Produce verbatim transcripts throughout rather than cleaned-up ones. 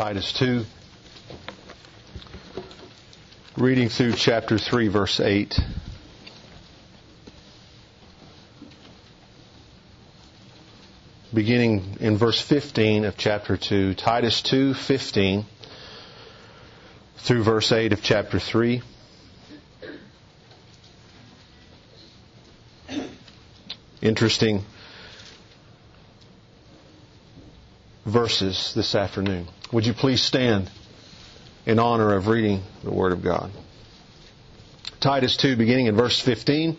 Titus two. Reading through chapter three, verse eight. Beginning in verse fifteen of chapter two. Titus two fifteen through verse eight of chapter three. Interesting verses this afternoon. Would you please stand in honor of reading the Word of God? Titus two, beginning in verse fifteen.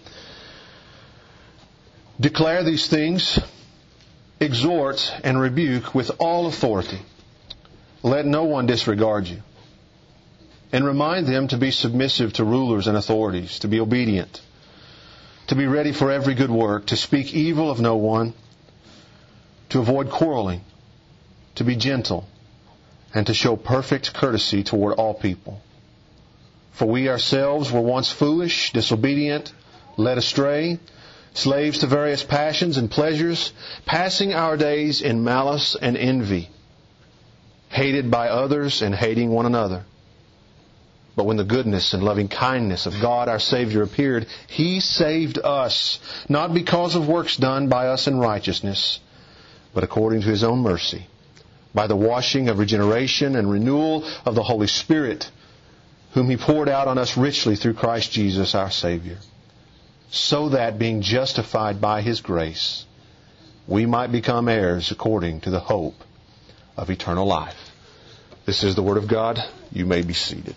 Declare these things, exhort and rebuke with all authority. Let no one disregard you. And remind them to be submissive to rulers and authorities, to be obedient, to be ready for every good work, to speak evil of no one, to avoid quarreling, to be gentle, and to show perfect courtesy toward all people. For we ourselves were once foolish, disobedient, led astray, slaves to various passions and pleasures, passing our days in malice and envy, hated by others and hating one another. But when the goodness and loving kindness of God our Savior appeared, He saved us, not because of works done by us in righteousness, but according to His own mercy, by the washing of regeneration and renewal of the Holy Spirit, whom He poured out on us richly through Christ Jesus our Savior, so that, being justified by His grace, we might become heirs according to the hope of eternal life. This is the Word of God. You may be seated.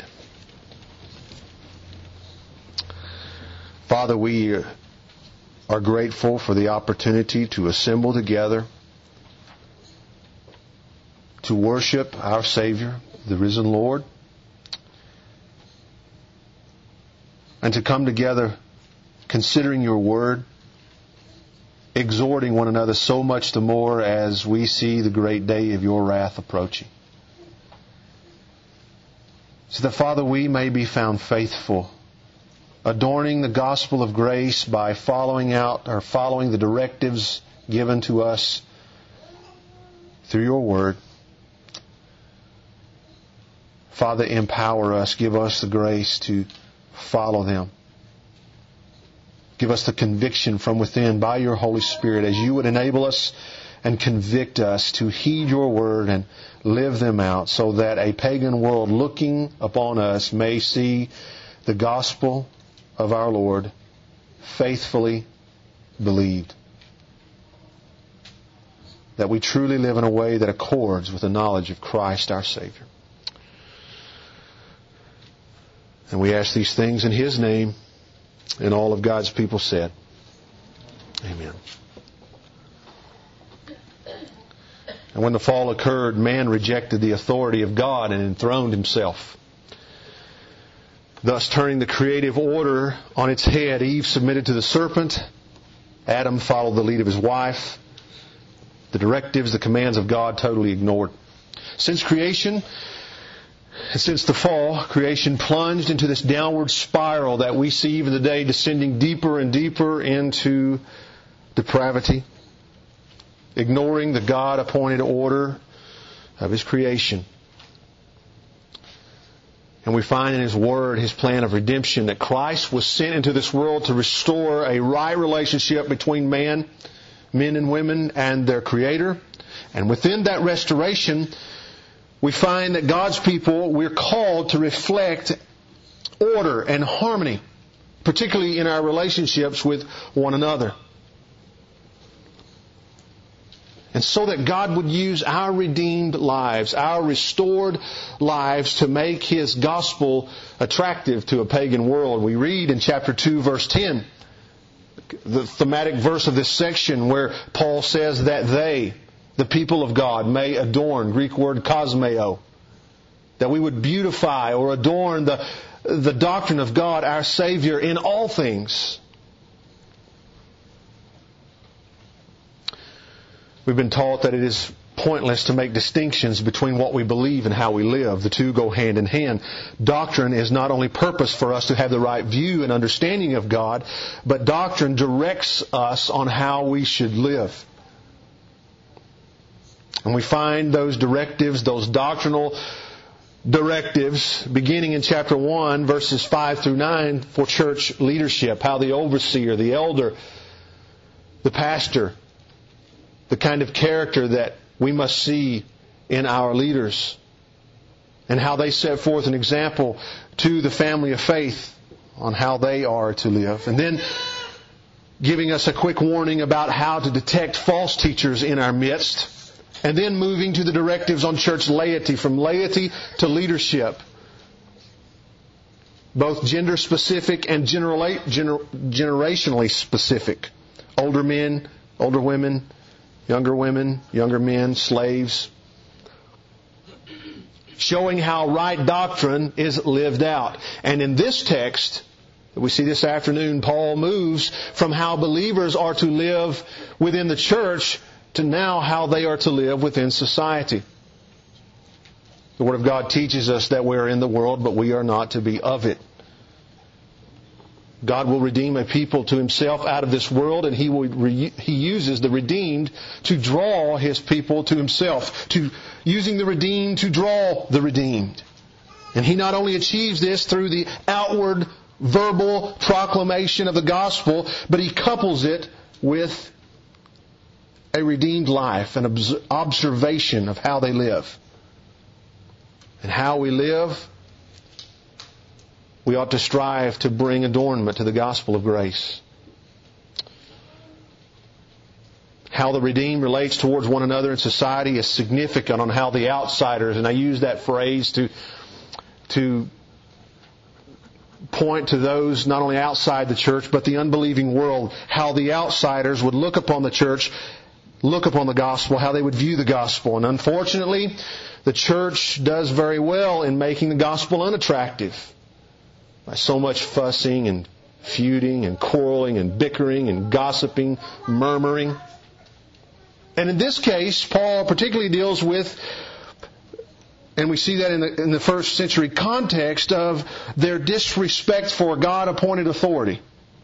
Father, we are grateful for the opportunity to assemble together to worship our Savior, the risen Lord, and to come together considering your Word, exhorting one another so much the more as we see the great day of your wrath approaching. So that, Father, we may be found faithful, adorning the gospel of grace by following out or following the directives given to us through your Word. Father, empower us. Give us the grace to follow them. Give us the conviction from within by your Holy Spirit as you would enable us and convict us to heed your word and live them out, so that a pagan world looking upon us may see the gospel of our Lord faithfully believed. That we truly live in a way that accords with the knowledge of Christ our Savior. And we ask these things in His name, and all of God's people said, Amen. And when the fall occurred, man rejected the authority of God and enthroned himself, thus turning the creative order on its head. Eve submitted to the serpent. Adam followed the lead of his wife. The directives, the commands of God totally ignored. Since creation, and since the fall, creation plunged into this downward spiral that we see even today, descending deeper and deeper into depravity, ignoring the God-appointed order of His creation. And we find in His Word, His plan of redemption, that Christ was sent into this world to restore a right relationship between man, men and women, and their Creator. And within that restoration, we find that God's people, we're called to reflect order and harmony, particularly in our relationships with one another. And so that God would use our redeemed lives, our restored lives, to make His gospel attractive to a pagan world. We read in chapter two, verse ten, the thematic verse of this section, where Paul says that they, the people of God, may adorn, Greek word kosmeo, that we would beautify or adorn the, the doctrine of God, our Savior, in all things. We've been taught that it is pointless to make distinctions between what we believe and how we live. The two go hand in hand. Doctrine is not only purpose for us to have the right view and understanding of God, but doctrine directs us on how we should live. And we find those directives, those doctrinal directives, beginning in chapter one, verses five through nine, for church leadership. How the overseer, the elder, the pastor, the kind of character that we must see in our leaders, and how they set forth an example to the family of faith on how they are to live. And then giving us a quick warning about how to detect false teachers in our midst. And then moving to the directives on church laity, from laity to leadership. Both gender specific and genera- gener- generationally specific. Older men, older women, younger women, younger men, slaves. Showing how right doctrine is lived out. And in this text that we see this afternoon, Paul moves from how believers are to live within the church to now how they are to live within society. The Word of God teaches us that we are in the world, but we are not to be of it. God will redeem a people to Himself out of this world, and He will re- He uses the redeemed to draw His people to Himself, to using the redeemed to draw the redeemed. And He not only achieves this through the outward verbal proclamation of the gospel, but He couples it with a redeemed life, an obs- observation of how they live. And how we live, we ought to strive to bring adornment to the gospel of grace. How the redeemed relates towards one another in society is significant on how the outsiders, and I use that phrase to, to point to those not only outside the church, but the unbelieving world, how the outsiders would look upon the church, look upon the gospel, how they would view the gospel. And unfortunately, the church does very well in making the gospel unattractive by so much fussing and feuding and quarreling and bickering and gossiping, murmuring. And in this case, Paul particularly deals with, and we see that in the, in the first century context, of their disrespect for God-appointed authority.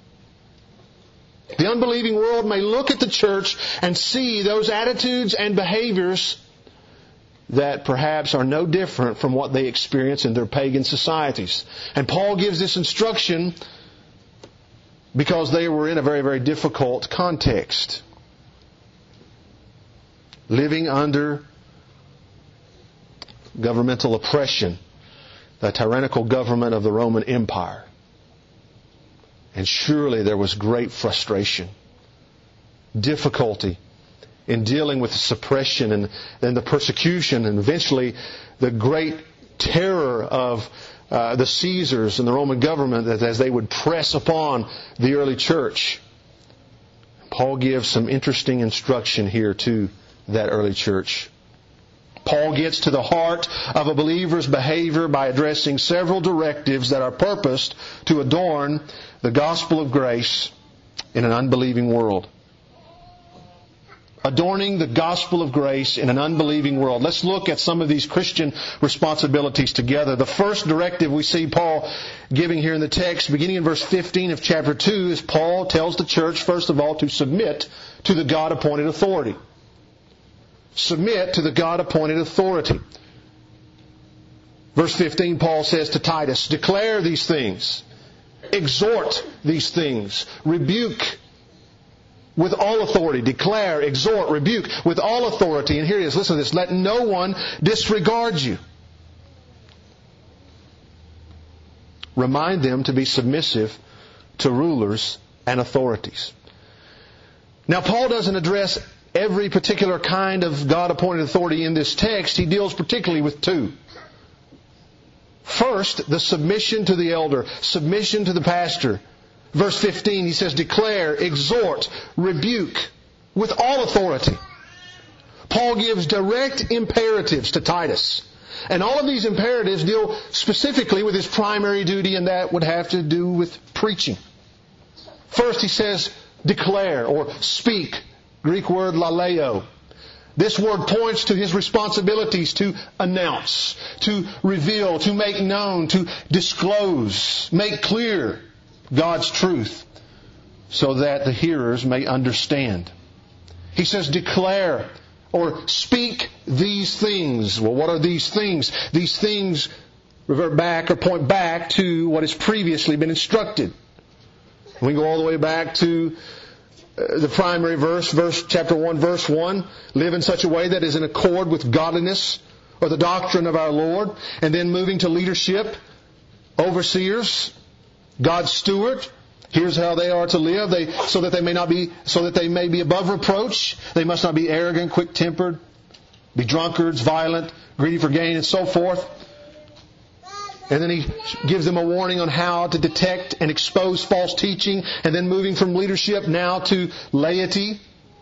The unbelieving world may look at the church and see those attitudes and behaviors that perhaps are no different from what they experience in their pagan societies. And Paul gives this instruction because they were in a very, very difficult context. Living under governmental oppression, the tyrannical government of the Roman Empire. And surely there was great frustration, difficulty in dealing with the suppression and, and the persecution, and eventually the great terror of uh, the Caesars and the Roman government as they would press upon the early church. Paul gives some interesting instruction here to that early church. Paul gets to the heart of a believer's behavior by addressing several directives that are purposed to adorn the gospel of grace in an unbelieving world. Adorning the gospel of grace in an unbelieving world. Let's look at some of these Christian responsibilities together. The first directive we see Paul giving here in the text, beginning in verse fifteen of chapter two, is Paul tells the church, first of all, to submit to the God-appointed authority. Submit to the God-appointed authority. Verse fifteen, Paul says to Titus, declare these things, exhort these things, rebuke with all authority. Declare, exhort, rebuke with all authority. And here it is, listen to this, let no one disregard you. Remind them to be submissive to rulers and authorities. Now, Paul doesn't address every particular kind of God-appointed authority in this text. He deals particularly with two. First, the submission to the elder, submission to the pastor. Verse fifteen, he says, declare, exhort, rebuke with all authority. Paul gives direct imperatives to Titus. And all of these imperatives deal specifically with his primary duty, and that would have to do with preaching. First, he says, declare or speak. Greek word laleo. This word points to his responsibilities to announce, to reveal, to make known, to disclose, make clear God's truth so that the hearers may understand. He says, declare or speak these things. Well, what are these things? These things revert back or point back to what has previously been instructed. We go all the way back to the primary verse, verse chapter one, verse one. Live in such a way that is in accord with godliness or the doctrine of our Lord. And then moving to leadership, overseers, God's steward. Here's how they are to live. They, so that they may not be, so that they may be above reproach. They must not be arrogant, quick-tempered, be drunkards, violent, greedy for gain, and so forth. And then he gives them a warning on how to detect and expose false teaching. And then moving from leadership now to laity.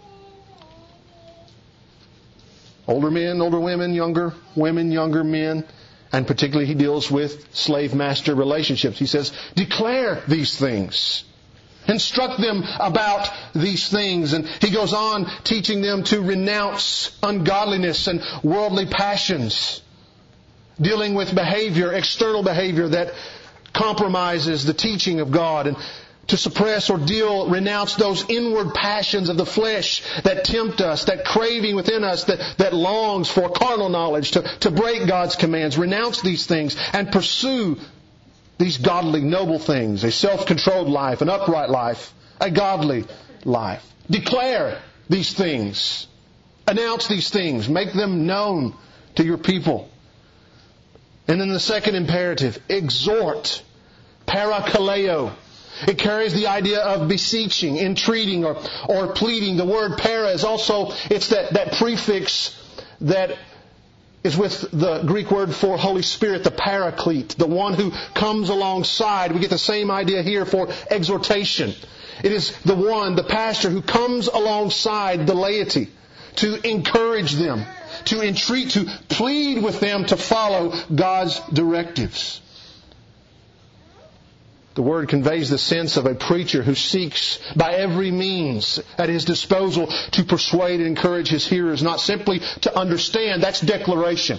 Older men, older women, younger women, younger men. And particularly he deals with slave-master relationships. He says, declare these things. Instruct them about these things. And he goes on teaching them to renounce ungodliness and worldly passions. Dealing with behavior, external behavior that compromises the teaching of God. And to suppress or deal, renounce those inward passions of the flesh that tempt us, that craving within us that, that longs for carnal knowledge, to, to break God's commands. Renounce these things and pursue these godly, noble things. A self-controlled life, an upright life, a godly life. Declare these things. Announce these things. Make them known to your people. And then the second imperative, exhort. Parakaleo. It carries the idea of beseeching, entreating, or, or pleading. The word para is also, it's that, that prefix that is with the Greek word for Holy Spirit, the Paraclete, the one who comes alongside. We get the same idea here for exhortation. It is the one, the pastor, who comes alongside the laity to encourage them, to entreat, to plead with them to follow God's directives. The word conveys the sense of a preacher who seeks by every means at his disposal to persuade and encourage his hearers, not simply to understand. That's declaration.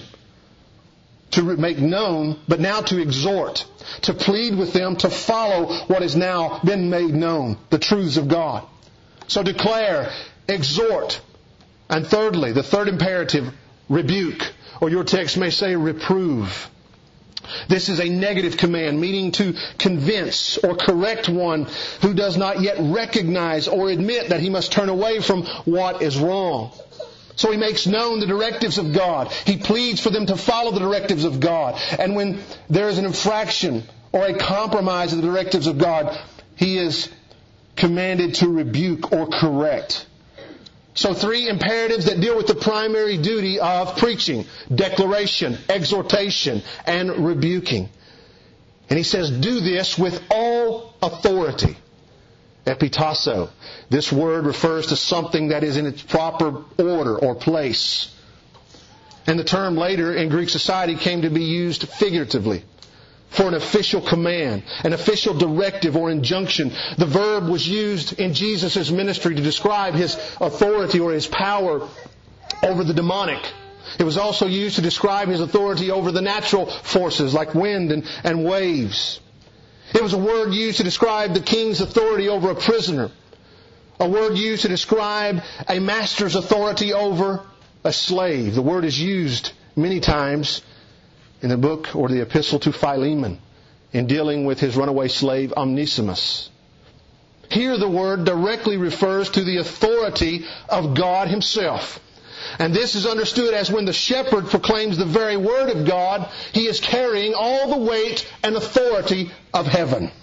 To make known, but now to exhort, to plead with them to follow what has now been made known, the truths of God. So declare, exhort. And thirdly, the third imperative, rebuke, or your text may say reprove. This is a negative command, meaning to convince or correct one who does not yet recognize or admit that he must turn away from what is wrong. So he makes known the directives of God. He pleads for them to follow the directives of God. And when there is an infraction or a compromise of the directives of God, he is commanded to rebuke or correct. So three imperatives that deal with the primary duty of preaching: declaration, exhortation, and rebuking. And he says, do this with all authority. Epitasso. This word refers to something that is in its proper order or place. And the term later in Greek society came to be used figuratively for an official command, an official directive or injunction. The verb was used in Jesus' ministry to describe His authority or His power over the demonic. It was also used to describe His authority over the natural forces like wind and, and waves. It was a word used to describe the king's authority over a prisoner. A word used to describe a master's authority over a slave. The word is used many times in the book or the epistle to Philemon in dealing with his runaway slave Onesimus. Here the word directly refers to the authority of God Himself. And this is understood as when the shepherd proclaims the very word of God, he is carrying all the weight and authority of heaven.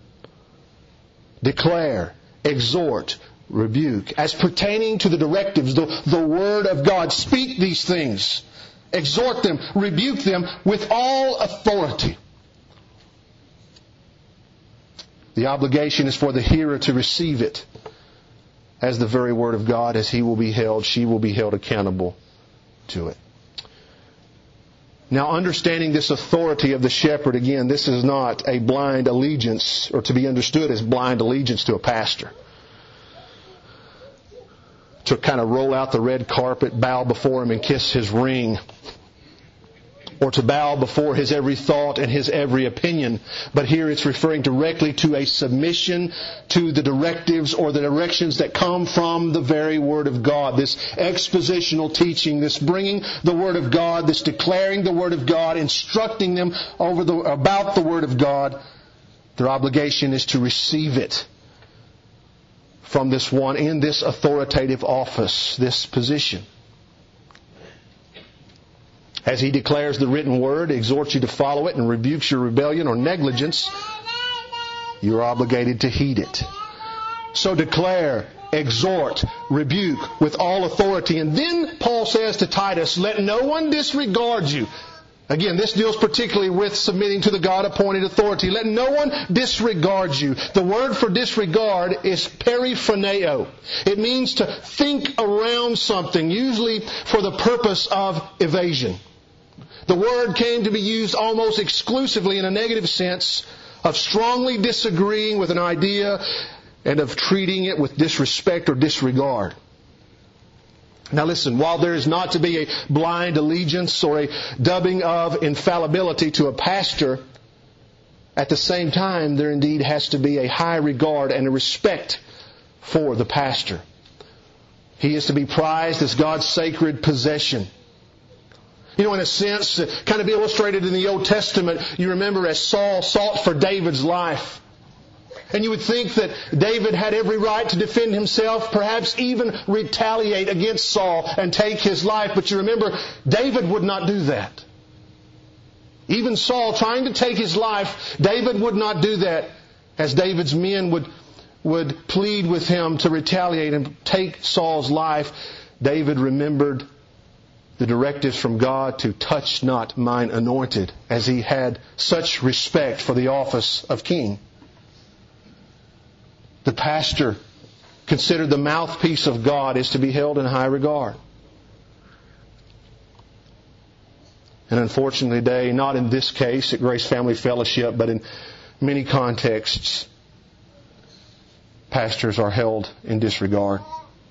Declare, exhort, rebuke, as pertaining to the directives, the, the word of God. Speak these things. Exhort them, rebuke them with all authority. The obligation is for the hearer to receive it as the very word of God, as he will be held, she will be held accountable to it. Now, understanding this authority of the shepherd, again, this is not a blind allegiance, or to be understood as blind allegiance to a pastor. To kind of roll out the red carpet, bow before him, and kiss his ring. or to bow before his every thought and his every opinion. But here it's referring directly to a submission to the directives or the directions that come from the very Word of God. This expositional teaching, this bringing the Word of God, this declaring the Word of God, instructing them over the, about the Word of God. Their obligation is to receive it from this one in this authoritative office, this position. As he declares the written word, exhorts you to follow it, and rebukes your rebellion or negligence, you are obligated to heed it. So declare, exhort, rebuke with all authority. And then Paul says to Titus, let no one disregard you. Again, this deals particularly with submitting to the God-appointed authority. Let no one disregard you. The word for disregard is periphroneo. It means to think around something, usually for the purpose of evasion. The word came to be used almost exclusively in a negative sense of strongly disagreeing with an idea and of treating it with disrespect or disregard. Now listen, while there is not to be a blind allegiance or a dubbing of infallibility to a pastor, at the same time there indeed has to be a high regard and a respect for the pastor. He is to be prized as God's sacred possession. You know, in a sense, kind of illustrated in the Old Testament, you remember as Saul sought for David's life. And you would think that David had every right to defend himself, perhaps even retaliate against Saul and take his life. But you remember, David would not do that. Even Saul trying to take his life, David would not do that, as David's men would, would plead with him to retaliate and take Saul's life. David remembered the directives from God to touch not mine anointed, as he had such respect for the office of king. The pastor, considered the mouthpiece of God, is to be held in high regard. And unfortunately today, not in this case at Grace Family Fellowship, but in many contexts, pastors are held in disregard.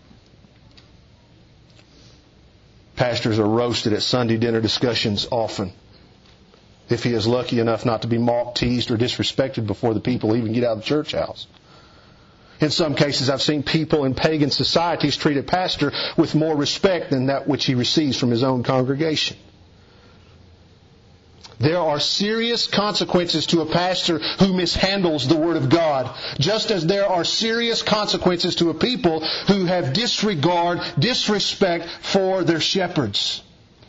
Pastors are roasted at Sunday dinner discussions often. If he is lucky enough not to be mocked, teased, or disrespected before the people even get out of the church house. In some cases, I've seen people in pagan societies treat a pastor with more respect than that which he receives from his own congregation. There are serious consequences to a pastor who mishandles the Word of God, just as there are serious consequences to a people who have disregard, disrespect for their shepherds.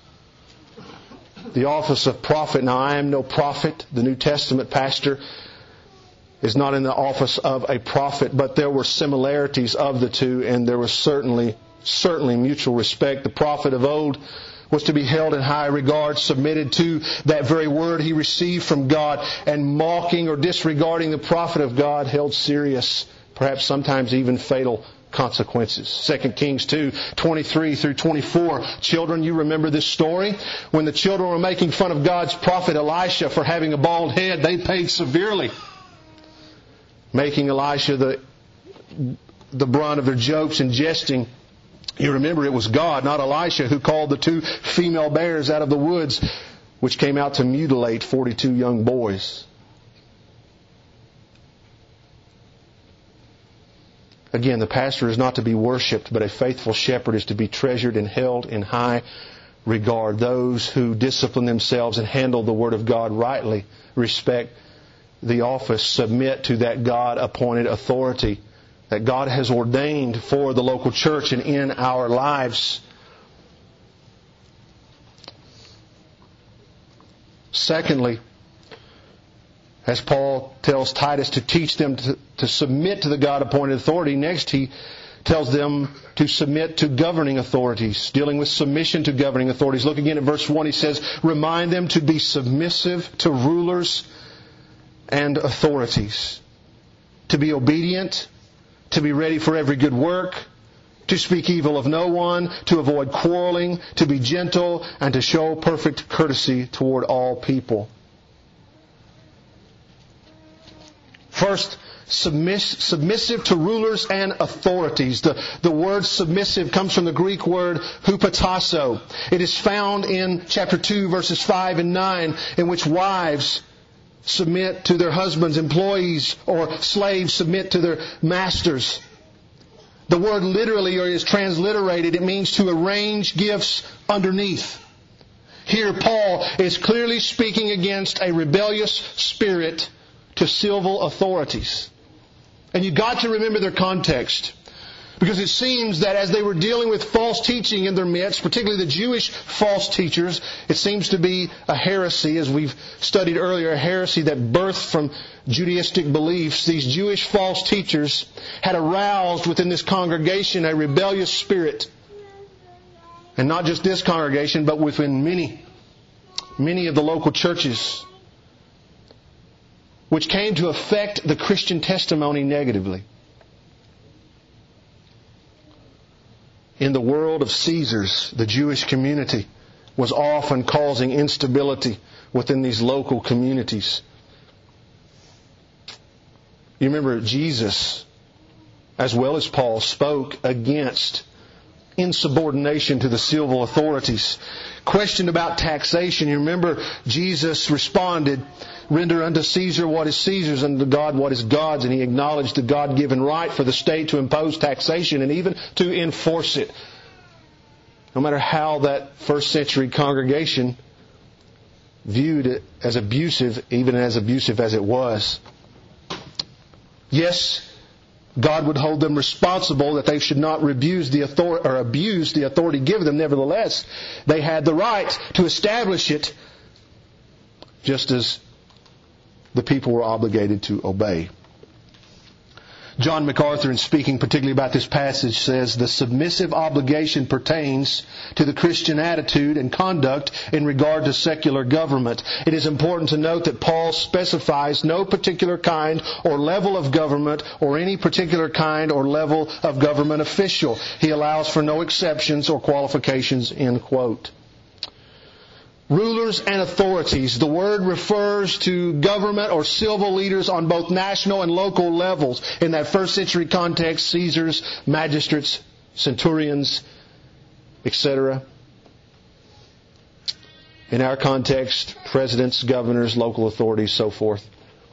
The office of prophet, now I am no prophet, the New Testament pastor is not in the office of a prophet, but there were similarities of the two, and there was certainly, certainly mutual respect. The prophet of old was to be held in high regard, submitted to that very word he received from God, and mocking or disregarding the prophet of God held serious, perhaps sometimes even fatal consequences. Second Kings two, twenty-three through twenty-four. Children, you remember this story? When the children were making fun of God's prophet Elisha for having a bald head, they paid severely, making Elisha the the brunt of their jokes and jesting. You remember it was God, not Elisha, who called the two female bears out of the woods, which came out to mutilate forty-two young boys. Again, the pastor is not to be worshipped, but a faithful shepherd is to be treasured and held in high regard. Those who discipline themselves and handle the Word of God rightly respect the office, submit to that God-appointed authority that God has ordained for the local church and in our lives. Secondly, as Paul tells Titus to teach them to, to submit to the God-appointed authority, next he tells them to submit to governing authorities, dealing with submission to governing authorities. Look again at verse one. He says, remind them to be submissive to rulers and authorities, to be obedient, to be ready for every good work, to speak evil of no one, to avoid quarreling, to be gentle, and to show perfect courtesy toward all people. First, submiss, submissive to rulers and authorities. The, the word submissive comes from the Greek word hupotasso. It is found in chapter two, verses five and nine, in which wives submit to their husbands, employees or slaves submit to their masters. The word literally, or is transliterated, it means to arrange gifts underneath. Here Paul is clearly speaking against a rebellious spirit to civil authorities. And you've got to remember their context. Because it seems that as they were dealing with false teaching in their midst, particularly the Jewish false teachers, it seems to be a heresy, as we've studied earlier, a heresy that birthed from Judaistic beliefs. These Jewish false teachers had aroused within this congregation a rebellious spirit. And not just this congregation, but within many, many of the local churches, which came to affect the Christian testimony negatively. In the world of Caesars, the Jewish community was often causing instability within these local communities. You remember Jesus, as well as Paul, spoke against insubordination to the civil authorities. Question about taxation. You remember Jesus responded, "Render unto Caesar what is Caesar's, and to God what is God's." And he acknowledged the God-given right for the state to impose taxation and even to enforce it. No matter how that first century congregation viewed it as abusive, even as abusive as it was. Yes, God would hold them responsible that they should not abuse the authority, or abuse the authority given them. Nevertheless, they had the right to establish it, just as the people were obligated to obey. John MacArthur, in speaking particularly about this passage, says the submissive obligation pertains to the Christian attitude and conduct in regard to secular government. It is important to note that Paul specifies no particular kind or level of government or any particular kind or level of government official. He allows for no exceptions or qualifications, end quote. Rulers and authorities. The word refers to government or civil leaders on both national and local levels. In that first century context, Caesars, magistrates, centurions, et cetera. In our context, presidents, governors, local authorities, so forth.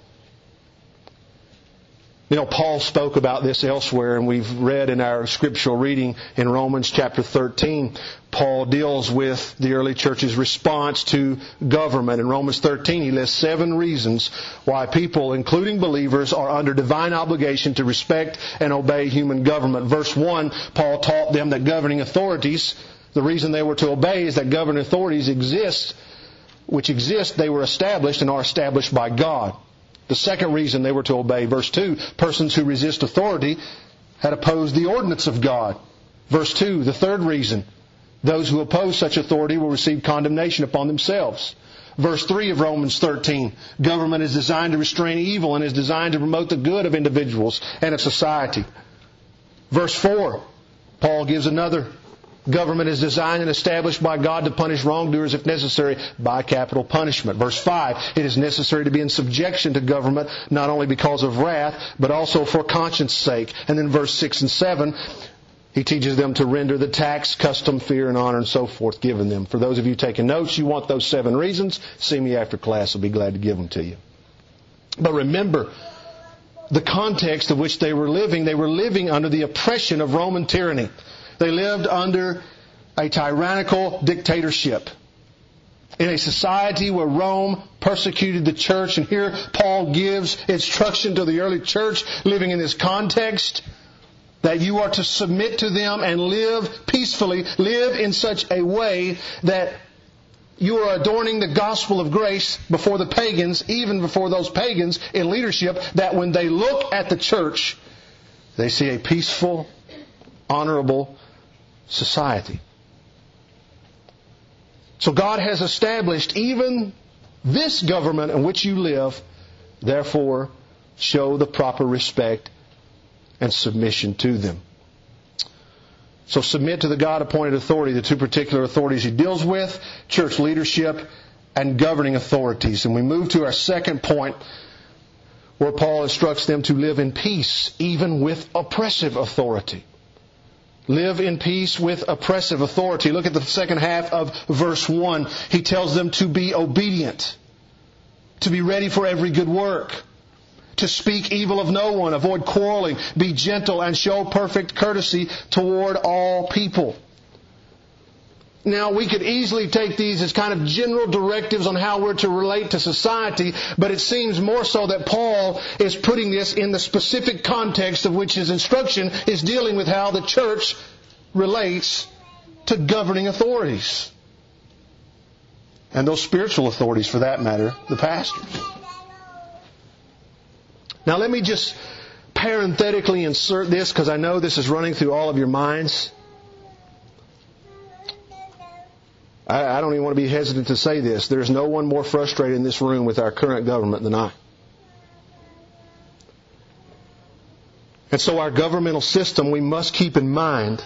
You know, Paul spoke about this elsewhere, and we've read in our scriptural reading in Romans chapter thirteen. Paul deals with the early church's response to government. In Romans thirteen, he lists seven reasons why people, including believers, are under divine obligation to respect and obey human government. Verse one, Paul taught them that governing authorities, the reason they were to obey is that governing authorities exist, which exist, they were established and are established by God. The second reason they were to obey, verse two, persons who resist authority had opposed the ordinance of God. Verse two, the third reason, those who oppose such authority will receive condemnation upon themselves. Verse three of Romans thirteen, government is designed to restrain evil and is designed to promote the good of individuals and of society. Verse four, Paul gives another. Government is designed and established by God to punish wrongdoers, if necessary, by capital punishment. Verse five, it is necessary to be in subjection to government, not only because of wrath, but also for conscience sake. And then verse six and seven, he teaches them to render the tax, custom, fear, and honor, and so forth given them. For those of you taking notes, you want those seven reasons, see me after class. I'll be glad to give them to you. But remember the context of which they were living. They were living under the oppression of Roman tyranny. They lived under a tyrannical dictatorship in a society where Rome persecuted the church. And here Paul gives instruction to the early church living in this context that you are to submit to them and live peacefully, live in such a way that you are adorning the gospel of grace before the pagans, even before those pagans in leadership, that when they look at the church, they see a peaceful, honorable society. So God has established even this government in which you live, therefore show the proper respect and submission to them. So submit to the God-appointed authority, the two particular authorities He deals with, church leadership and governing authorities. And we move to our second point, where Paul instructs them to live in peace, even with oppressive authority. Live in peace with oppressive authority. Look at the second half of verse one. He tells them to be obedient, to be ready for every good work, to speak evil of no one, avoid quarreling, be gentle, and show perfect courtesy toward all people. Now, we could easily take these as kind of general directives on how we're to relate to society, but it seems more so that Paul is putting this in the specific context of which his instruction is dealing with how the church relates to governing authorities. And those spiritual authorities, for that matter, the pastors. Now, let me just parenthetically insert this, because I know this is running through all of your minds. I don't even want to be hesitant to say this. There's no one more frustrated in this room with our current government than I. And so our governmental system, we must keep in mind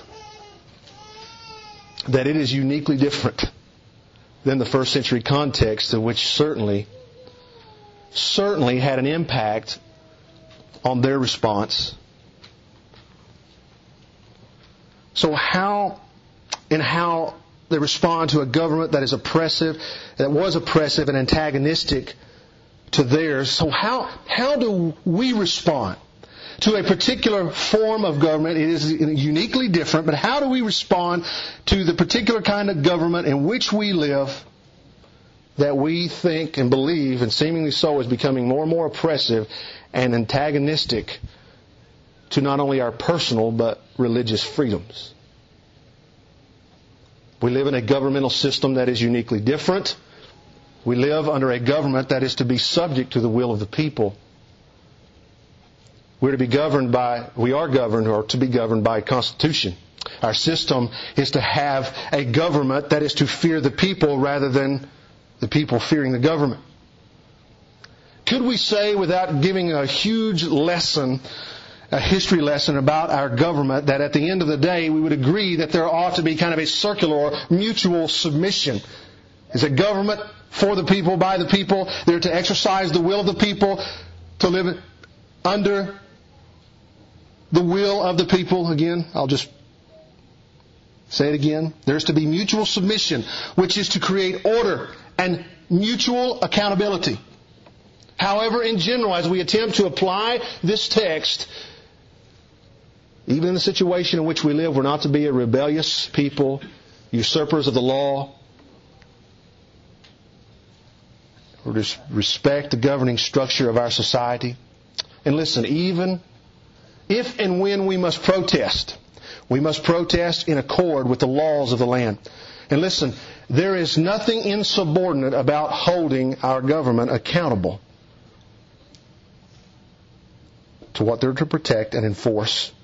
that it is uniquely different than the first century context, of which certainly, certainly had an impact on their response. So how, and how they respond to a government that is oppressive, that was oppressive and antagonistic to theirs. So how how do we respond to a particular form of government? It is uniquely different, but how do we respond to the particular kind of government in which we live that we think and believe, and seemingly so, is becoming more and more oppressive and antagonistic to not only our personal but religious freedoms? We live in a governmental system that is uniquely different. We live under a government that is to be subject to the will of the people. We're to be governed by, we are governed or to be governed by a constitution. Our system is to have a government that is to fear the people rather than the people fearing the government. Could we say, without giving a huge lesson, a history lesson about our government, that at the end of the day we would agree that there ought to be kind of a circular or mutual submission? Is a government for the people, by the people. They're to exercise the will of the people, to live under the will of the people. Again, I'll just say it again. There's to be mutual submission, which is to create order and mutual accountability. However, in general, as we attempt to apply this text, even in the situation in which we live, we're not to be a rebellious people, usurpers of the law. We're to respect the governing structure of our society. And listen, even if and when we must protest, we must protest in accord with the laws of the land. And listen, there is nothing insubordinate about holding our government accountable to what they're to protect and enforce.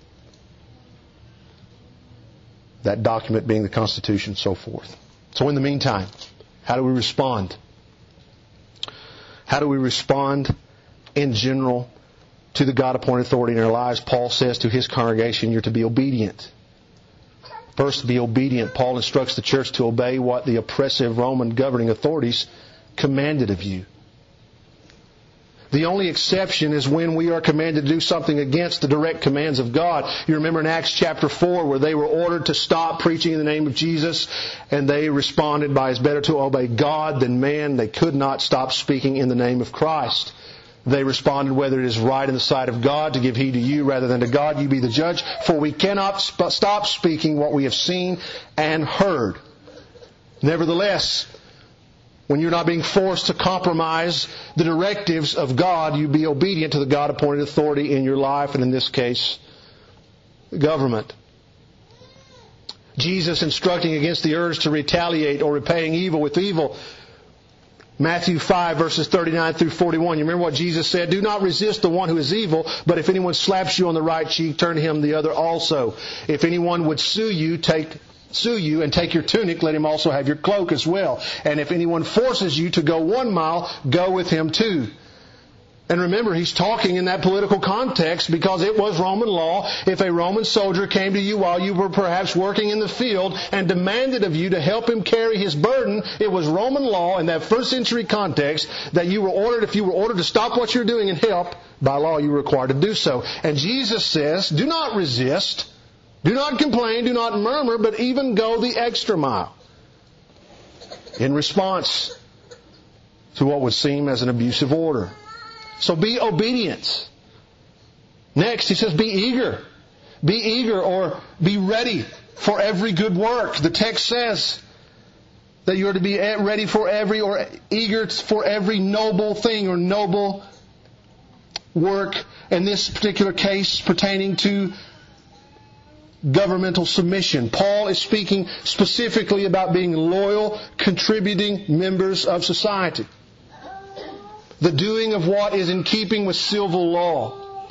That document being the Constitution and so forth. So in the meantime, how do we respond? How do we respond in general to the God-appointed authority in our lives? Paul says to his congregation, you're to be obedient. First, to be obedient. Paul instructs the church to obey what the oppressive Roman governing authorities commanded of you. The only exception is when we are commanded to do something against the direct commands of God. You remember in Acts chapter four where they were ordered to stop preaching in the name of Jesus, and they responded by, it's better to obey God than man. They could not stop speaking in the name of Christ. They responded, whether it is right in the sight of God to give heed to you rather than to God, you be the judge. For we cannot sp- stop speaking what we have seen and heard. Nevertheless, when you're not being forced to compromise the directives of God, you be obedient to the God-appointed authority in your life, and in this case, the government. Jesus instructing against the urge to retaliate or repaying evil with evil. Matthew five, verses thirty-nine through forty-one. You remember what Jesus said? Do not resist the one who is evil, but if anyone slaps you on the right cheek, turn to him the other also. If anyone would sue you, take sue you and take your tunic, let him also have your cloak as well. And if anyone forces you to go one mile, go with him too. And remember, he's talking in that political context because it was Roman law. If a Roman soldier came to you while you were perhaps working in the field and demanded of you to help him carry his burden, it was Roman law in that first century context that you were ordered, if you were ordered to stop what you're doing and help, by law you were required to do so. And Jesus says, do not resist, do not complain, do not murmur, but even go the extra mile in response to what would seem as an abusive order. So be obedient. Next, he says, be eager. Be eager or be ready for every good work. The text says that you are to be ready for every or eager for every noble thing or noble work. In this particular case, pertaining to governmental submission. Paul is speaking specifically about being loyal, contributing members of society. The doing of what is in keeping with civil law.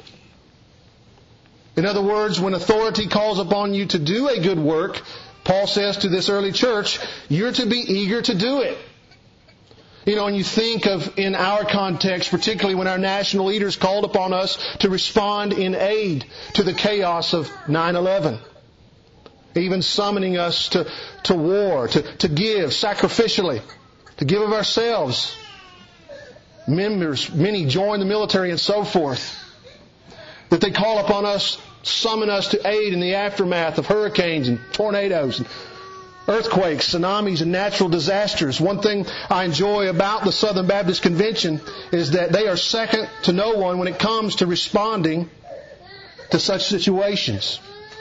In other words, when authority calls upon you to do a good work, Paul says to this early church, you're to be eager to do it. You know, and you think of, in our context, particularly when our national leaders called upon us to respond in aid to the chaos of nine eleven. Even summoning us to, to war, to, to give sacrificially, to give of ourselves. Members, many join the military and so forth. That they call upon us, summon us to aid in the aftermath of hurricanes and tornadoes and earthquakes, tsunamis and natural disasters. One thing I enjoy about the Southern Baptist Convention is that they are second to no one when it comes to responding to such situations.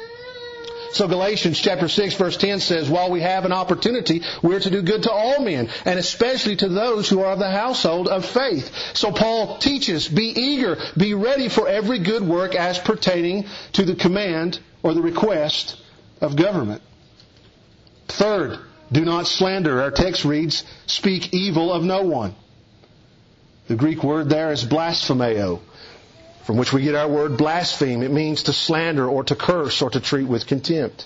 So Galatians chapter six verse ten says, while we have an opportunity, we're to do good to all men, and especially to those who are of the household of faith. So Paul teaches, be eager, be ready for every good work as pertaining to the command or the request of government. Third, do not slander. Our text reads, speak evil of no one. The Greek word there is blasphemeo, from which we get our word blaspheme. It means to slander or to curse or to treat with contempt.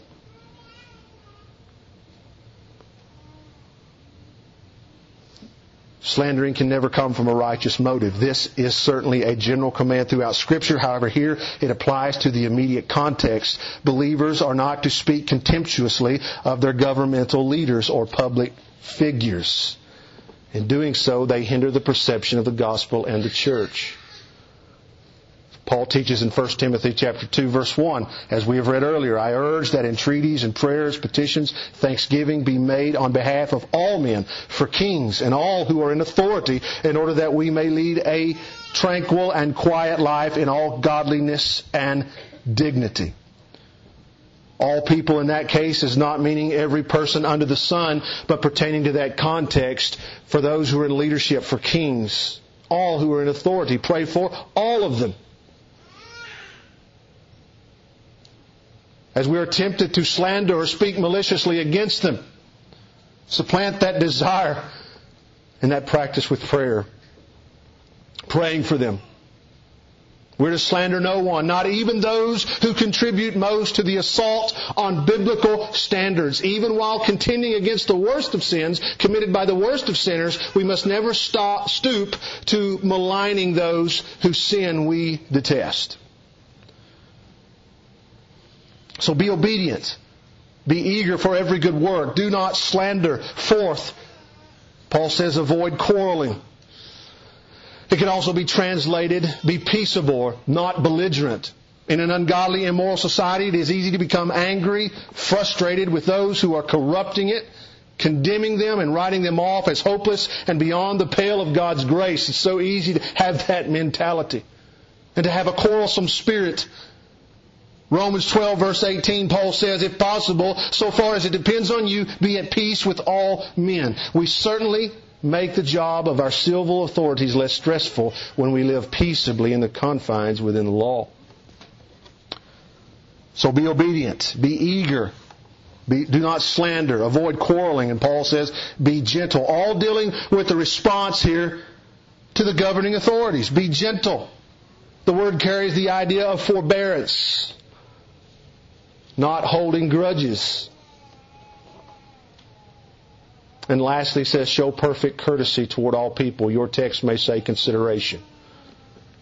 Slandering can never come from a righteous motive. This is certainly a general command throughout Scripture. However, here it applies to the immediate context. Believers are not to speak contemptuously of their governmental leaders or public figures. In doing so, they hinder the perception of the gospel and the church. Paul teaches in First Timothy chapter two verse one, as we have read earlier, I urge that entreaties and prayers, petitions, thanksgiving be made on behalf of all men, for kings and all who are in authority, in order that we may lead a tranquil and quiet life in all godliness and dignity. All people in that case is not meaning every person under the sun, but pertaining to that context for those who are in leadership, for kings, all who are in authority. Pray for all of them. As we are tempted to slander or speak maliciously against them, supplant that desire and that practice with prayer. Praying for them. We're to slander no one, not even those who contribute most to the assault on biblical standards. Even while contending against the worst of sins committed by the worst of sinners, we must never stop, stoop to maligning those whose sin we detest. So be obedient. Be eager for every good work. Do not slander. Fourth, Paul says avoid quarreling. It can also be translated, be peaceable, not belligerent. In an ungodly, immoral society, it is easy to become angry, frustrated with those who are corrupting it, condemning them and writing them off as hopeless and beyond the pale of God's grace. It's so easy to have that mentality and to have a quarrelsome spirit. Romans twelve verse eighteen, Paul says, if possible, so far as it depends on you, be at peace with all men. We certainly make the job of our civil authorities less stressful when we live peaceably in the confines within the law. So be obedient, be eager, be, do not slander, avoid quarreling, and Paul says, be gentle. All dealing with the response here to the governing authorities. Be gentle. The word carries the idea of forbearance. Not holding grudges. And lastly, it says, show perfect courtesy toward all people. Your text may say consideration.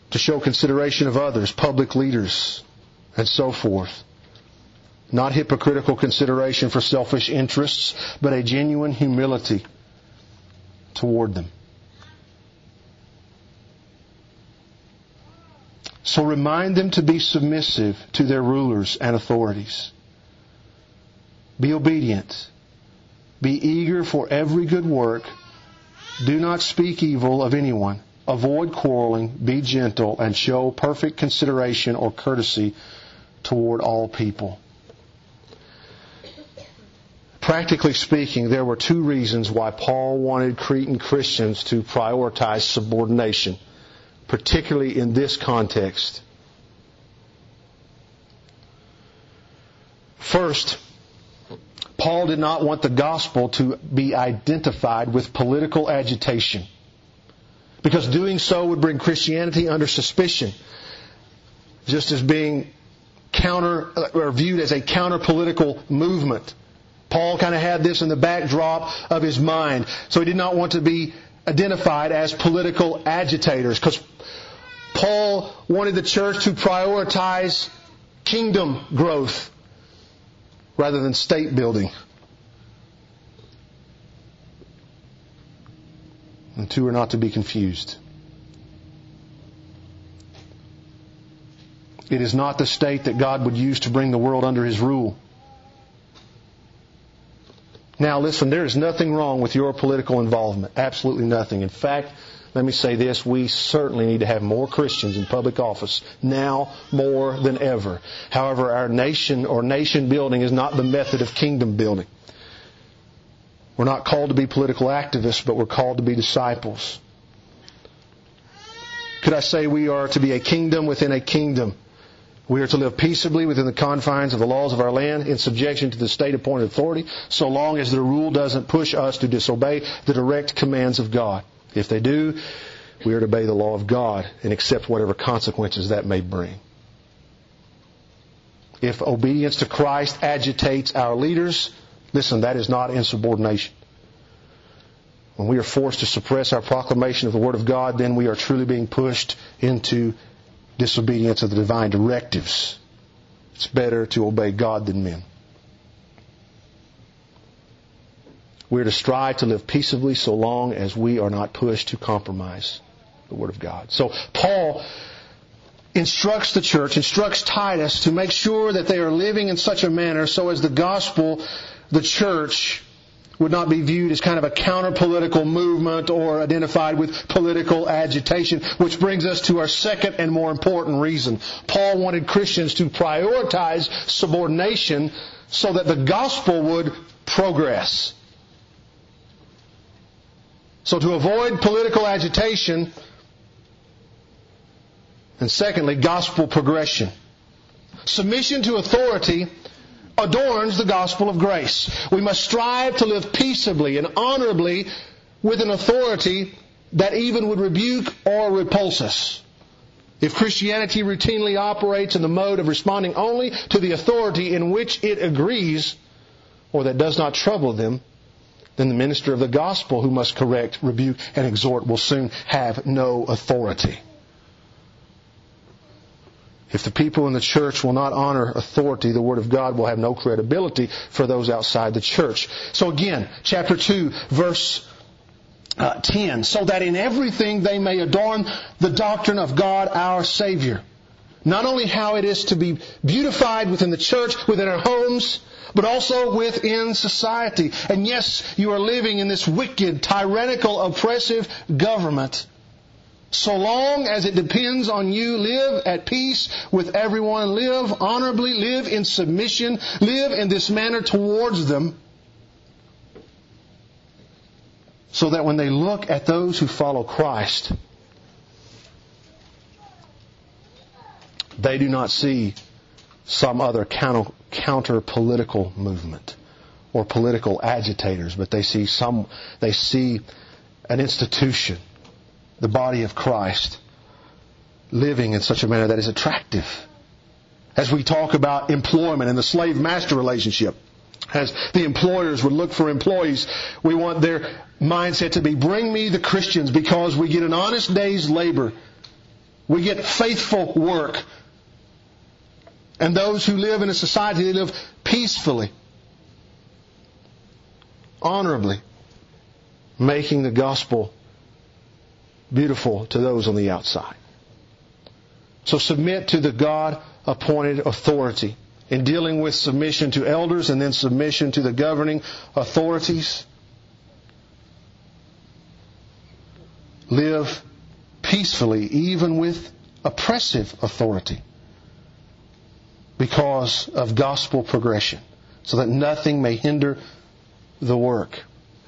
to show consideration of others, public leaders, and so forth. Not hypocritical consideration for selfish interests, but a genuine humility toward them. So remind them to be submissive to their rulers and authorities. Be obedient. Be eager for every good work. Do not speak evil of anyone. Avoid quarreling. Be gentle and show perfect consideration or courtesy toward all people. Practically speaking, there were two reasons why Paul wanted Cretan Christians to prioritize subordination, particularly in this context. First, Paul did not want the gospel to be identified with political agitation, because doing so would bring Christianity under suspicion, just as being counter or viewed as a counter-political movement. Paul kind of had this in the backdrop of his mind, so he did not want to be identified as political agitators, because Paul wanted the church to prioritize kingdom growth rather than state building. The two are not to be confused. It is not the state that God would use to bring the world under His rule. Now listen, there is nothing wrong with your political involvement. Absolutely nothing. In fact, let me say this, we certainly need to have more Christians in public office, now more than ever. However, our nation or nation building is not the method of kingdom building. We're not called to be political activists, but we're called to be disciples. Could I say we are to be a kingdom within a kingdom? We are to live peaceably within the confines of the laws of our land, in subjection to the state-appointed authority, so long as their rule doesn't push us to disobey the direct commands of God. If they do, we are to obey the law of God and accept whatever consequences that may bring. If obedience to Christ agitates our leaders, listen, that is not insubordination. When we are forced to suppress our proclamation of the Word of God, then we are truly being pushed into disobedience of the divine directives. It's better to obey God than men. We are to strive to live peaceably so long as we are not pushed to compromise the Word of God. So Paul instructs the church, instructs Titus to make sure that they are living in such a manner so as the gospel, the church, would not be viewed as kind of a counter-political movement or identified with political agitation, which brings us to our second and more important reason. Paul wanted Christians to prioritize subordination so that the gospel would progress. So to avoid political agitation, and secondly, gospel progression. Submission to authority adorns the gospel of grace. We must strive to live peaceably and honorably with an authority that even would rebuke or repulse us. If Christianity routinely operates in the mode of responding only to the authority in which it agrees, or that does not trouble them, then the minister of the gospel who must correct, rebuke, and exhort will soon have no authority. If the people in the church will not honor authority, the Word of God will have no credibility for those outside the church. So again, chapter two, verse uh, ten. So that in everything they may adorn the doctrine of God our Savior. Not only how it is to be beautified within the church, within our homes, but also within society. And yes, you are living in this wicked, tyrannical, oppressive government. So long as it depends on you, live at peace with everyone. Live honorably. Live in submission. Live in this manner towards them. So that when they look at those who follow Christ, they do not see some other counter, counter-political movement or political agitators, but they see some, they see an institution, the body of Christ, living in such a manner that is attractive. As we talk about employment and the slave-master relationship, as the employers would look for employees, we want their mindset to be, bring me the Christians because we get an honest day's labor We get faithful work. And those who live in a society, they live peacefully, honorably, making the gospel beautiful to those on the outside. So submit to the God-appointed authority. In dealing with submission to elders and then submission to the governing authorities, live peacefully even with oppressive authority because of gospel progression, so that nothing may hinder the work.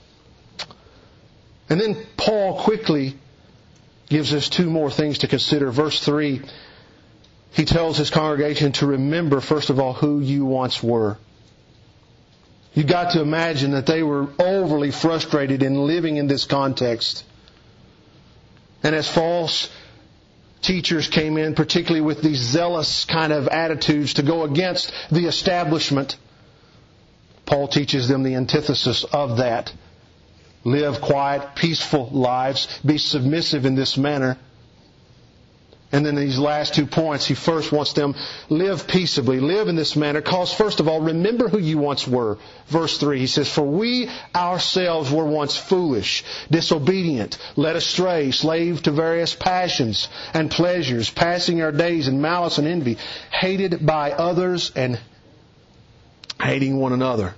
And then Paul quickly gives us two more things to consider. Verse three, he tells his congregation to remember, first of all, who you once were. You've got to imagine that they were overly frustrated in living in this context. And as false teachers came in, particularly with these zealous kind of attitudes to go against the establishment, Paul teaches them the antithesis of that. Live quiet, peaceful lives. Be submissive in this manner. And then these last two points, he first wants them live peaceably, live in this manner. Cause first of all, remember who you once were. Verse three, he says, for we ourselves were once foolish, disobedient, led astray, slave to various passions and pleasures, passing our days in malice and envy, hated by others and hating one another.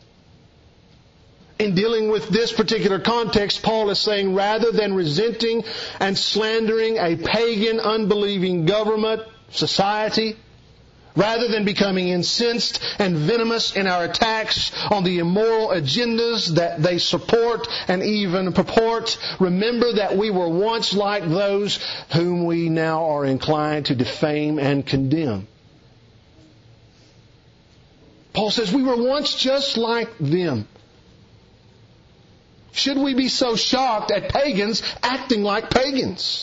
In dealing with this particular context, Paul is saying rather than resenting and slandering a pagan, unbelieving government, society, rather than becoming incensed and venomous in our attacks on the immoral agendas that they support and even purport, remember that we were once like those whom we now are inclined to defame and condemn. Paul says we were once just like them. Should we be so shocked at pagans acting like pagans?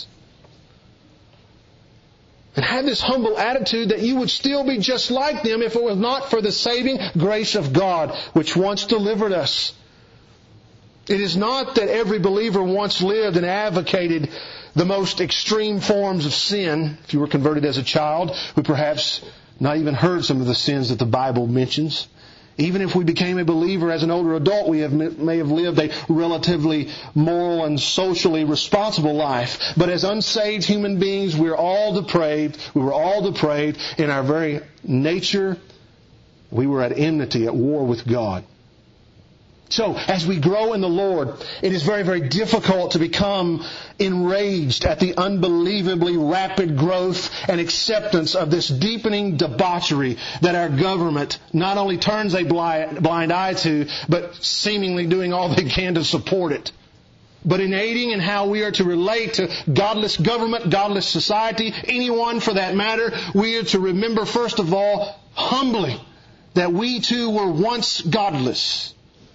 And have this humble attitude that you would still be just like them if it was not for the saving grace of God, which once delivered us. It is not that every believer once lived and advocated the most extreme forms of sin. If you were converted as a child, we perhaps not even heard some of the sins that the Bible mentions. Even if we became a believer as an older adult, we have, may have lived a relatively moral and socially responsible life. But as unsaved human beings, we're all depraved. We were all depraved in our very nature. We were at enmity, at war with God. So, as we grow in the Lord, it is very, very difficult to become enraged at the unbelievably rapid growth and acceptance of this deepening debauchery that our government not only turns a blind eye to, but seemingly doing all they can to support it. But in aiding in how we are to relate to godless government, godless society, anyone for that matter, we are to remember first of all, humbly, that we too were once godless.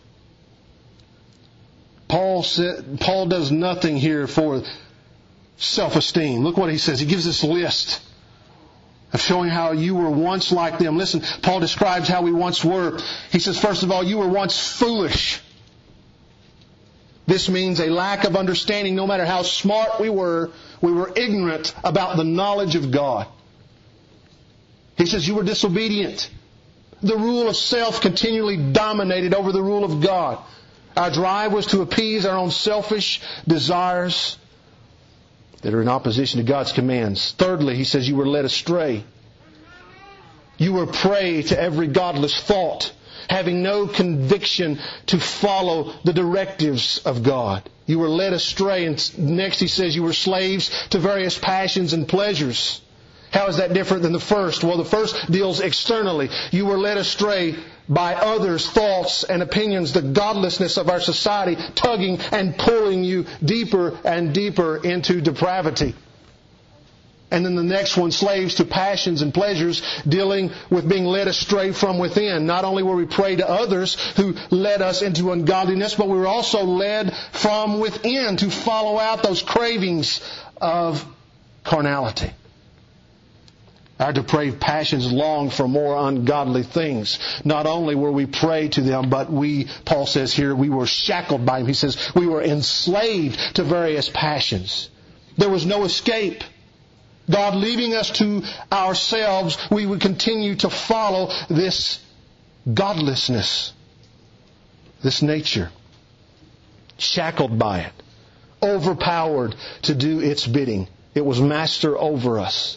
Paul said, Paul does nothing here for self-esteem. Look what he says. He gives this list of showing how you were once like them. Listen, Paul describes how we once were. He says, first of all, you were once foolish. This means a lack of understanding. No matter how smart we were, we were ignorant about the knowledge of God. He says you were disobedient. The rule of self continually dominated over the rule of God. Our drive was to appease our own selfish desires that are in opposition to God's commands. Thirdly, he says you were led astray. You were prey to every godless thought, having no conviction to follow the directives of God. You were led astray. And next he says you were slaves to various passions and pleasures. How is that different than the first? Well, the first deals externally. You were led astray by others' thoughts and opinions, the godlessness of our society tugging and pulling you deeper and deeper into depravity. And then the next one, slaves to passions and pleasures, dealing with being led astray from within. Not only were we prey to others who led us into ungodliness, but we were also led from within to follow out those cravings of carnality. Our depraved passions long for more ungodly things. Not only were we prey to them, but we, Paul says here, we were shackled by them. He says we were enslaved to various passions. There was no escape. God leaving us to ourselves, we would continue to follow this godlessness, this nature, shackled by it, overpowered to do its bidding. It was master over us.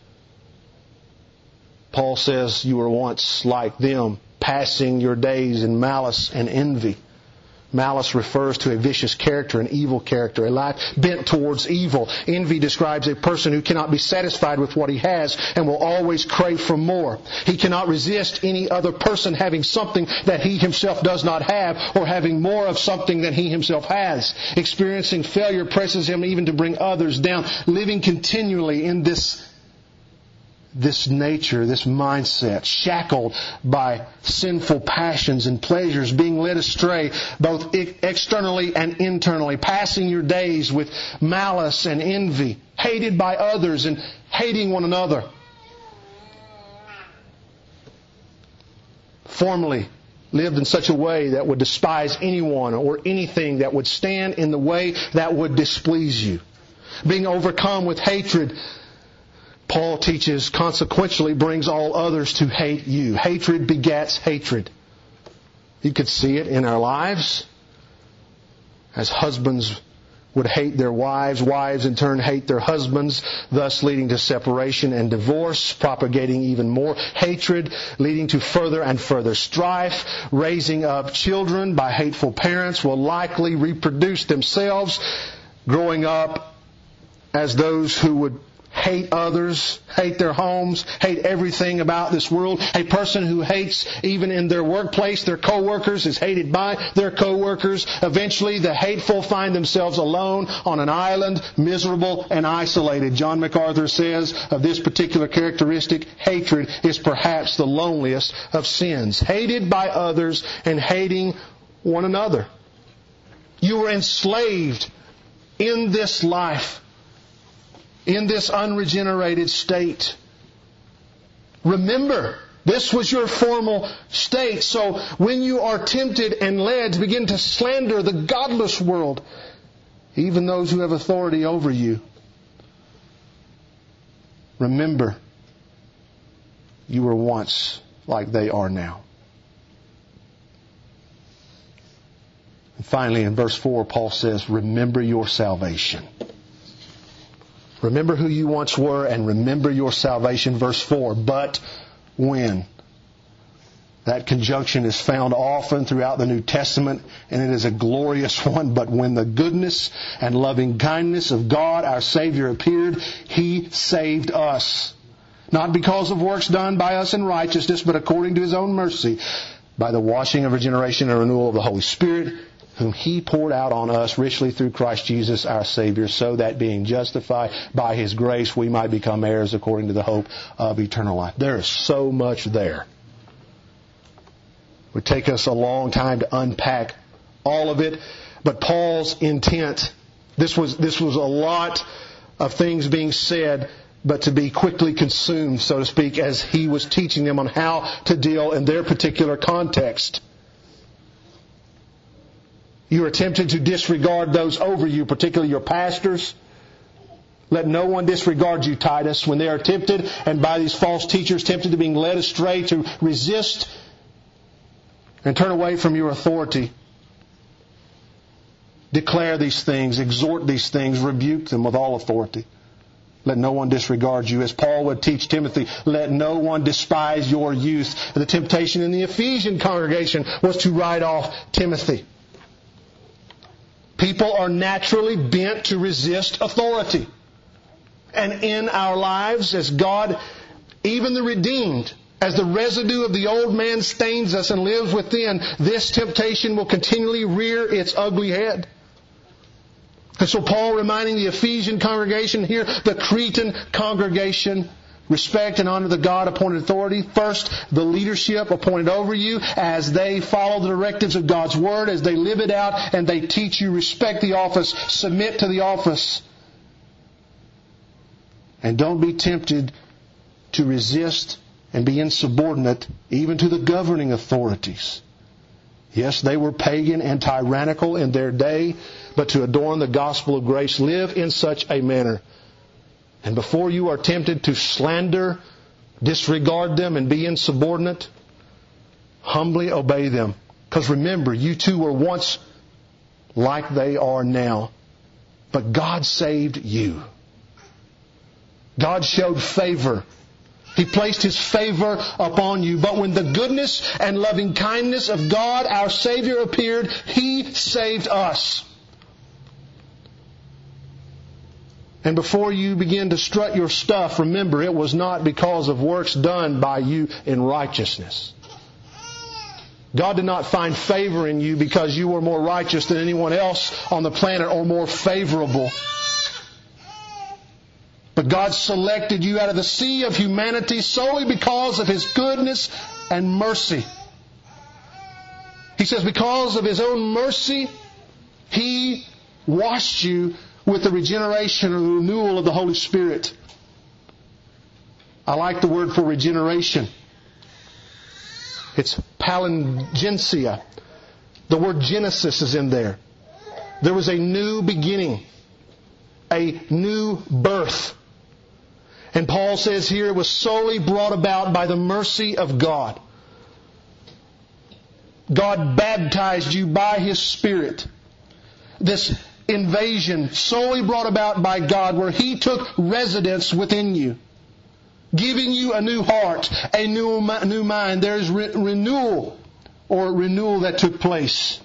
Paul says you were once like them, passing your days in malice and envy. Malice refers to a vicious character, an evil character, a life bent towards evil. Envy describes a person who cannot be satisfied with what he has and will always crave for more. He cannot resist any other person having something that he himself does not have, or having more of something than he himself has. Experiencing failure presses him even to bring others down. Living continually in this This nature, this mindset, shackled by sinful passions and pleasures, being led astray both externally and internally, passing your days with malice and envy, hated by others and hating one another. Formerly lived in such a way that would despise anyone or anything that would stand in the way that would displease you. Being overcome with hatred, Paul teaches, consequentially brings all others to hate you. Hatred begets hatred. You could see it in our lives. As husbands would hate their wives, wives in turn hate their husbands, thus leading to separation and divorce, propagating even more hatred, leading to further and further strife. Raising up children by hateful parents will likely reproduce themselves, growing up as those who would hate others, hate their homes, hate everything about this world. A person who hates even in their workplace their co-workers is hated by their co-workers. Eventually the hateful find themselves alone on an island, miserable and isolated. John MacArthur says of this particular characteristic, hatred is perhaps the loneliest of sins. Hated by others and hating one another. You were enslaved in this life, in this unregenerated state. Remember, this was your formal state. So when you are tempted and led to begin to slander the godless world, even those who have authority over you, remember, you were once like they are now. And finally, in verse four, Paul says, remember your salvation. Remember who you once were and remember your salvation. Verse four, but when? That conjunction is found often throughout the New Testament, and it is a glorious one. But when the goodness and loving kindness of God, our Savior, appeared, He saved us. Not because of works done by us in righteousness, but according to His own mercy, by the washing of regeneration and renewal of the Holy Spirit, whom He poured out on us richly through Christ Jesus our Savior, so that being justified by His grace we might become heirs according to the hope of eternal life. There is so much there. It would take us a long time to unpack all of it, but Paul's intent, this was, this was a lot of things being said, but to be quickly consumed, so to speak, as he was teaching them on how to deal in their particular context. You are tempted to disregard those over you, particularly your pastors. Let no one disregard you, Titus, when they are tempted and by these false teachers tempted to being led astray, to resist and turn away from your authority. Declare these things, exhort these things, rebuke them with all authority. Let no one disregard you. As Paul would teach Timothy, let no one despise your youth. The temptation in the Ephesian congregation was to write off Timothy. People are naturally bent to resist authority. And in our lives, as God, even the redeemed, as the residue of the old man stains us and lives within, this temptation will continually rear its ugly head. And so Paul reminding the Ephesian congregation here, the Cretan congregation, respect and honor the God-appointed authority. First, the leadership appointed over you as they follow the directives of God's Word, as they live it out and they teach you. Respect the office. Submit to the office. And don't be tempted to resist and be insubordinate even to the governing authorities. Yes, they were pagan and tyrannical in their day, but to adorn the gospel of grace, live in such a manner And before you are tempted to slander, disregard them, and be insubordinate, humbly obey them. Because remember, you too were once like they are now. But God saved you. God showed favor. He placed His favor upon you. But when the goodness and loving kindness of God, our Savior, appeared, He saved us. And before you begin to strut your stuff, remember, it was not because of works done by you in righteousness. God did not find favor in you because you were more righteous than anyone else on the planet or more favorable. But God selected you out of the sea of humanity solely because of His goodness and mercy. He says because of His own mercy, He washed you with the regeneration or the renewal of the Holy Spirit. I like the word for regeneration. It's palingenesia. The word Genesis is in there. There was a new beginning, a new birth. And Paul says here it was solely brought about by the mercy of God. God baptized you by His Spirit. This invasion solely brought about by God, where He took residence within you, giving you a new heart, a new new mind. There's re- renewal or renewal that took place.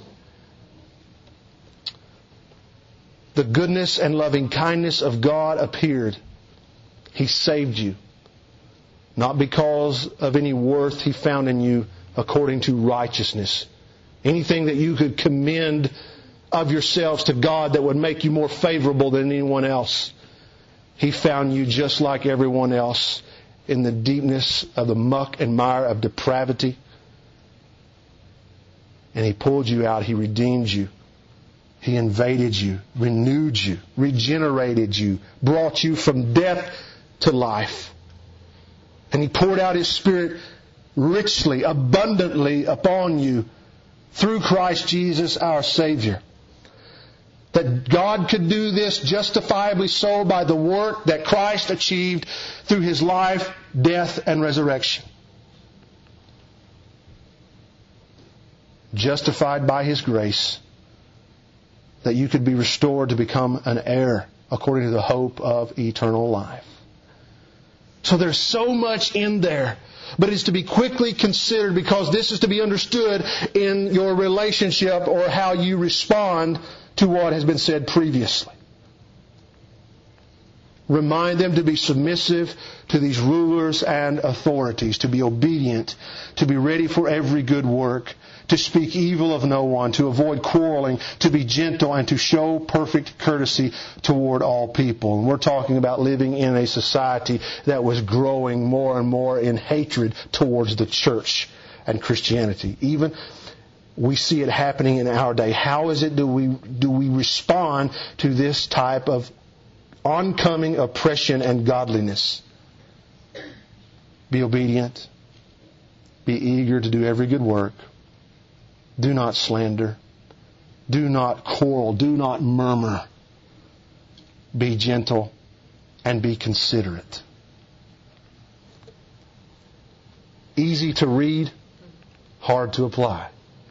The goodness and loving kindness of God appeared. He saved you. Not because of any worth He found in you according to righteousness. Anything that you could commend of yourselves to God that would make you more favorable than anyone else. He found you just like everyone else in the deepness of the muck and mire of depravity. And He pulled you out. He redeemed you. He invaded you, renewed you, regenerated you, brought you from death to life. And He poured out His Spirit richly, abundantly upon you through Christ Jesus our Savior. That God could do this justifiably so by the work that Christ achieved through His life, death, and resurrection. Justified by His grace, that you could be restored to become an heir according to the hope of eternal life. So there's so much in there, but it's to be quickly considered because this is to be understood in your relationship or how you respond to what has been said previously. Remind them to be submissive to these rulers and authorities, to be obedient, to be ready for every good work, to speak evil of no one, to avoid quarreling, to be gentle, and to show perfect courtesy toward all people. And we're talking about living in a society that was growing more and more in hatred towards the church and Christianity. Even we see it happening in our day. How is it do we do we respond to this type of oncoming oppression and godliness? Be obedient. Be eager to do every good work. Do not slander. Do not quarrel. Do not murmur. Be gentle and be considerate. Easy to read, hard to apply.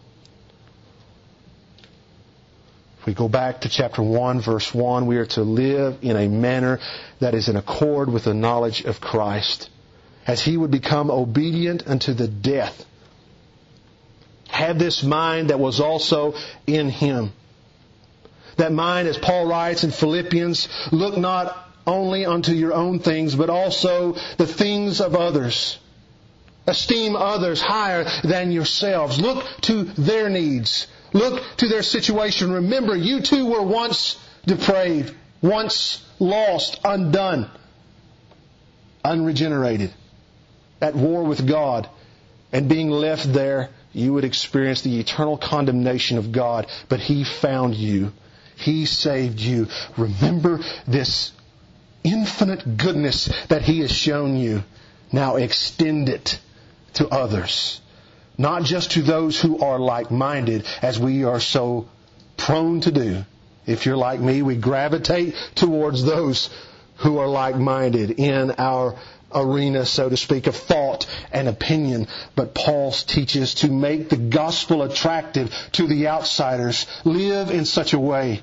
If we go back to chapter one, verse one, we are to live in a manner that is in accord with the knowledge of Christ, as He would become obedient unto the death. Have this mind that was also in Him. That mind, as Paul writes in Philippians, look not only unto your own things, but also the things of others. Esteem others higher than yourselves. Look to their needs. Look to their situation. Remember, you too were once depraved, once lost, undone, unregenerated, at war with God, and being left there, you would experience the eternal condemnation of God. But He found you. He saved you. Remember this infinite goodness that He has shown you. Now extend it to others. Not just to those who are like-minded, as we are so prone to do. If you're like me, we gravitate towards those who are like-minded in our arena, so to speak, of thought and opinion. But Paul teaches to make the gospel attractive to the outsiders. Live in such a way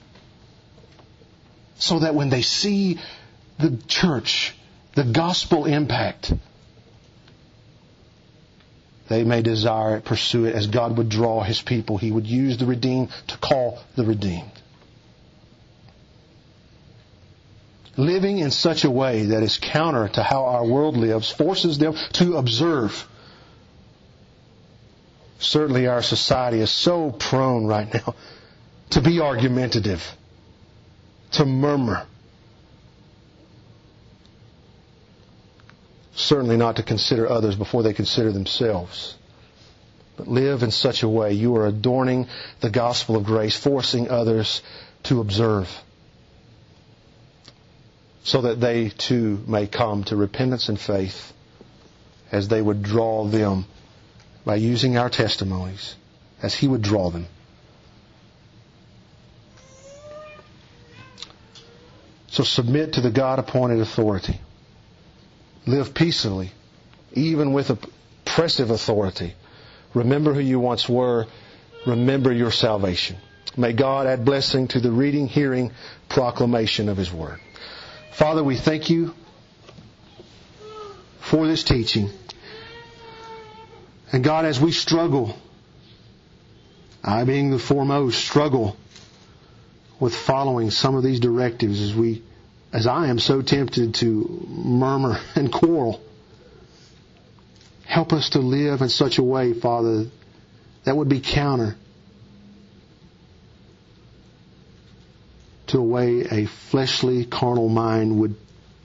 so that when they see the church, the gospel impact, they may desire it, pursue it, as God would draw His people. He would use the redeemed to call the redeemed. Living in such a way that is counter to how our world lives forces them to observe. Certainly our society is so prone right now to be argumentative, to murmur. Certainly not to consider others before they consider themselves. But live in such a way you are adorning the gospel of grace, forcing others to observe, so that they too may come to repentance and faith, as they would draw them by using our testimonies, as He would draw them. So submit to the God-appointed authority. Live peaceably, even with oppressive authority. Remember who you once were. Remember your salvation. May God add blessing to the reading, hearing, proclamation of His Word. Father, we thank You for this teaching. And God, as we struggle, I being the foremost, struggle with following some of these directives, as we, as I am so tempted to murmur and quarrel, help us to live in such a way, Father, that would be counter to a way a fleshly, carnal mind would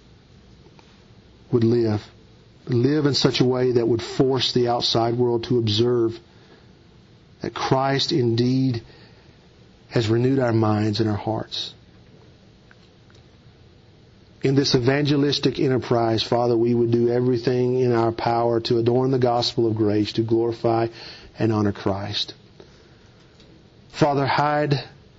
would live. Live in such a way that would force the outside world to observe that Christ indeed has renewed our minds and our hearts. In this evangelistic enterprise, Father, we would do everything in our power to adorn the gospel of grace, to glorify and honor Christ. Father, hide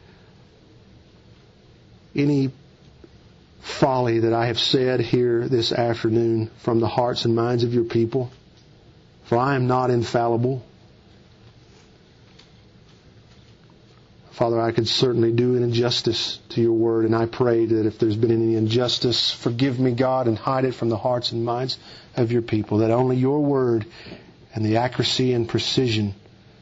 any folly that I have said here this afternoon from the hearts and minds of Your people, for I am not infallible. Father, I could certainly do an injustice to Your Word, and I pray that if there's been any injustice, forgive me, God, and hide it from the hearts and minds of Your people, that only Your Word and the accuracy and precision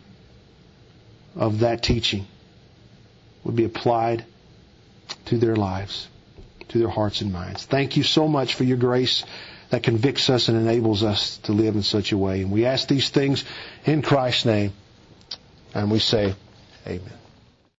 of that teaching would be applied to their lives, to their hearts and minds. Thank You so much for Your grace that convicts us and enables us to live in such a way. And we ask these things in Christ's name, and we say, Amen.